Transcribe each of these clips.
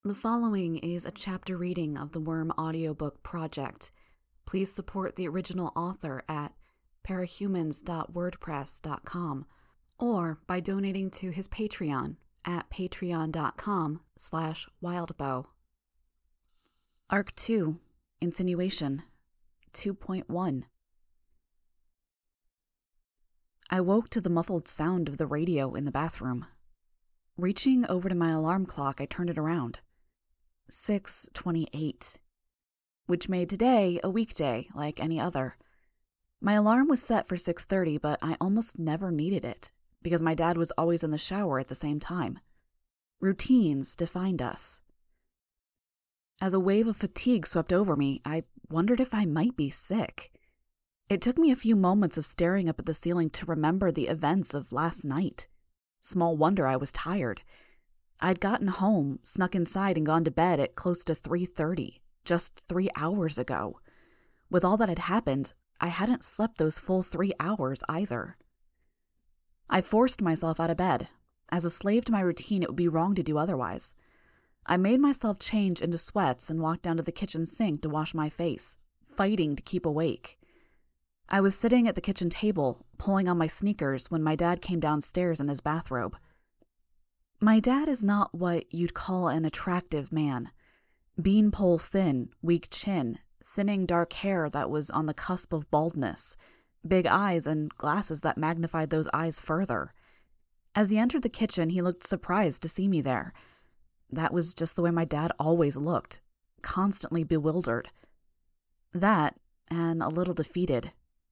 The following is a chapter reading of the Worm audiobook project. Please support the original author at parahumans.wordpress.com or by donating to his Patreon at patreon.com/wildbow. Arc 2, Insinuation, 2.1. I woke to the muffled sound of the radio in the bathroom. Reaching over to my alarm clock, I turned it around. 6:28, which made today a weekday like any other. My alarm was set for 6:30, but I almost never needed it because my dad was always in the shower at the same time. Routines defined us. As a wave of fatigue swept over me, I wondered if I might be sick. It took me a few moments of staring up at the ceiling to remember the events of last night. Small wonder I was tired. I'd gotten home, snuck inside, and gone to bed at close to 3:30, just 3 hours ago. With all that had happened, I hadn't slept those full 3 hours either. I forced myself out of bed. As a slave to my routine, it would be wrong to do otherwise. I made myself change into sweats and walked down to the kitchen sink to wash my face, fighting to keep awake. I was sitting at the kitchen table, pulling on my sneakers, when my dad came downstairs in his bathrobe. My dad is not what you'd call an attractive man. Beanpole thin, weak chin, thinning dark hair that was on the cusp of baldness, big eyes and glasses that magnified those eyes further. As he entered the kitchen, he looked surprised to see me there. That was just the way my dad always looked, constantly bewildered. That, and a little defeated.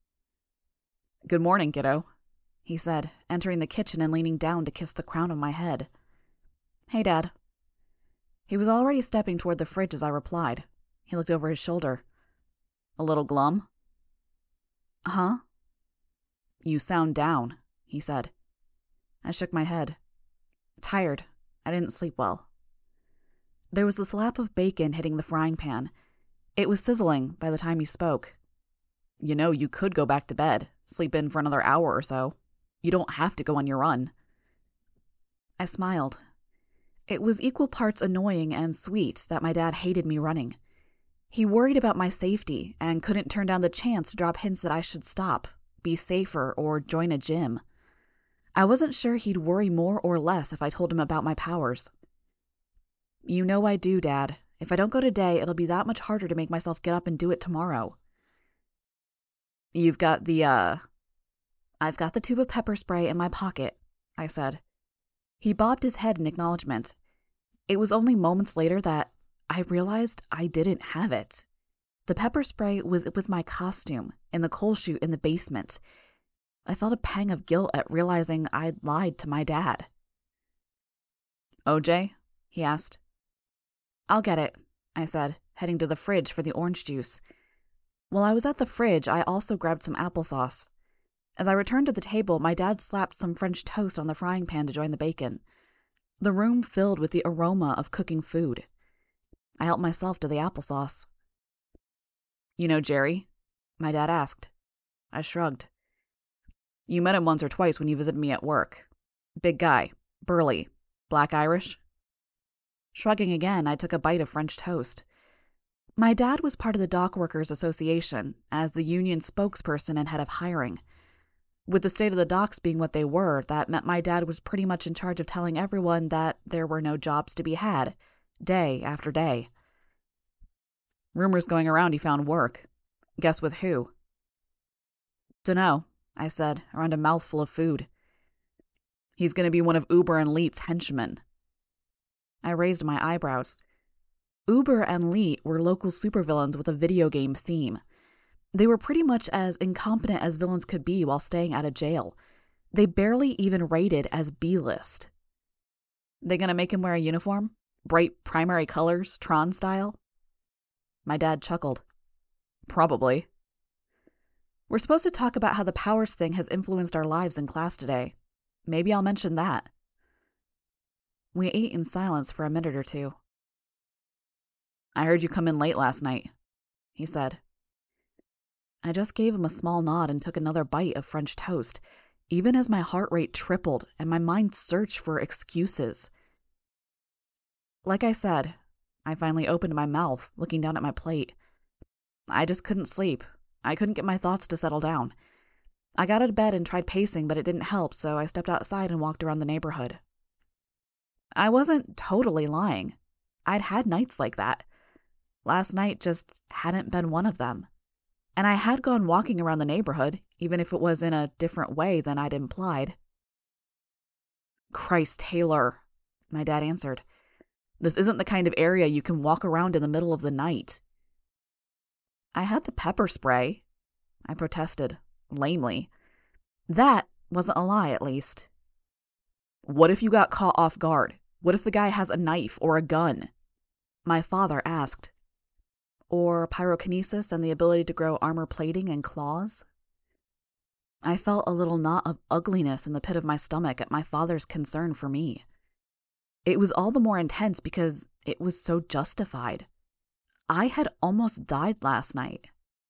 "Good morning, kiddo," he said, entering the kitchen and leaning down to kiss the crown of my head. "Hey, Dad." He was already stepping toward the fridge as I replied. He looked over his shoulder. "A little glum?" "Huh?" "You sound down," he said. I shook my head. "Tired. I didn't sleep well." There was the slap of bacon hitting the frying pan. It was sizzling by the time he spoke. "You know, you could go back to bed, sleep in for another hour or so. You don't have to go on your run." I smiled. It was equal parts annoying and sweet that my dad hated me running. He worried about my safety and couldn't turn down the chance to drop hints that I should stop, be safer, or join a gym. I wasn't sure he'd worry more or less if I told him about my powers. "You know I do, Dad. If I don't go today, it'll be that much harder to make myself get up and do it tomorrow." "You've got I've got the tube of pepper spray in my pocket," I said. He bobbed his head in acknowledgement. It was only moments later that I realized I didn't have it. The pepper spray was with my costume in the coal chute in the basement. I felt a pang of guilt at realizing I'd lied to my dad. "OJ?" he asked. "I'll get it," I said, heading to the fridge for the orange juice. While I was at the fridge, I also grabbed some applesauce. As I returned to the table, my dad slapped some French toast on the frying pan to join the bacon. The room filled with the aroma of cooking food. I helped myself to the applesauce. "You know Jerry?" my dad asked. I shrugged. "You met him once or twice when you visited me at work. Big guy, burly, black Irish?" Shrugging again, I took a bite of French toast. My dad was part of the Dock Workers Association as the union spokesperson and head of hiring. With the state of the docks being what they were, that meant my dad was pretty much in charge of telling everyone that there were no jobs to be had, day after day. "Rumors going around he found work. Guess with who?" "Dunno," I said, around a mouthful of food. "He's going to be one of Uber and Leet's henchmen." I raised my eyebrows. Uber and Leet were local supervillains with a video game theme. They were pretty much as incompetent as villains could be while staying out of jail. They barely even rated as B-list. "They gonna make him wear a uniform? Bright primary colors, Tron style?" My dad chuckled. "Probably." "We're supposed to talk about how the powers thing has influenced our lives in class today. Maybe I'll mention that." We ate in silence for a minute or two. "I heard you come in late last night," he said. I just gave him a small nod and took another bite of French toast, even as my heart rate tripled and my mind searched for excuses. Like I said, I finally opened my mouth, looking down at my plate. I just couldn't sleep. I couldn't get my thoughts to settle down. I got out of bed and tried pacing, but it didn't help, so I stepped outside and walked around the neighborhood. I wasn't totally lying. I'd had nights like that. Last night just hadn't been one of them. And I had gone walking around the neighborhood, even if it was in a different way than I'd implied. Christ, Taylor, my dad answered. This isn't the kind of area you can walk around in the middle of the night. I had the pepper spray, I protested, lamely. That wasn't a lie, at least. What if you got caught off guard? What if the guy has a knife or a gun? My father asked. Or pyrokinesis and the ability to grow armor plating and claws? I felt a little knot of ugliness in the pit of my stomach at my father's concern for me. It was all the more intense because it was so justified. I had almost died last night.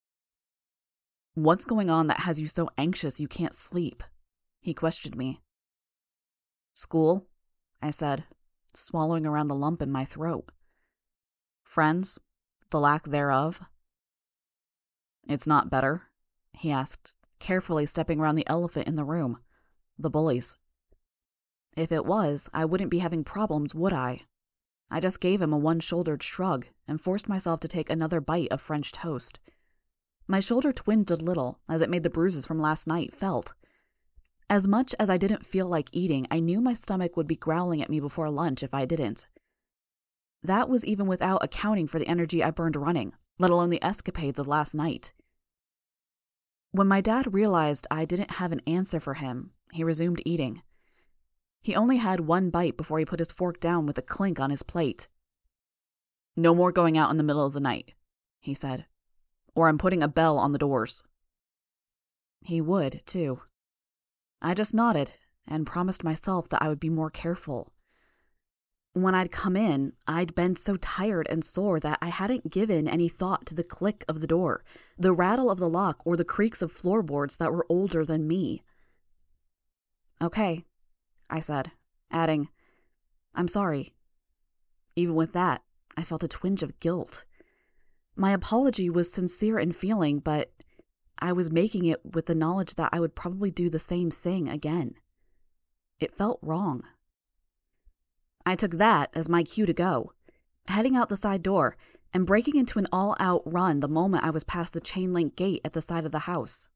What's going on that has you so anxious you can't sleep? He questioned me. School, I said, swallowing around the lump in my throat. Friends, the lack thereof. It's not better, he asked, carefully stepping around the elephant in the room, the bullies. If it was, I wouldn't be having problems, would I? I just gave him a one-shouldered shrug and forced myself to take another bite of French toast. My shoulder twinged a little as it made the bruises from last night felt. As much as I didn't feel like eating, I knew my stomach would be growling at me before lunch if I didn't. That was even without accounting for the energy I burned running, let alone the escapades of last night. When my dad realized I didn't have an answer for him, he resumed eating. He only had one bite before he put his fork down with a clink on his plate. No more going out in the middle of the night, he said, or I'm putting a bell on the doors. He would, too. I just nodded and promised myself that I would be more careful. When I'd come in, I'd been so tired and sore that I hadn't given any thought to the click of the door, the rattle of the lock, or the creaks of floorboards that were older than me. Okay, I said, adding, I'm sorry. Even with that, I felt a twinge of guilt. My apology was sincere in feeling, but I was making it with the knowledge that I would probably do the same thing again. It felt wrong. I took that as my cue to go, heading out the side door and breaking into an all-out run the moment I was past the chain-link gate at the side of the house,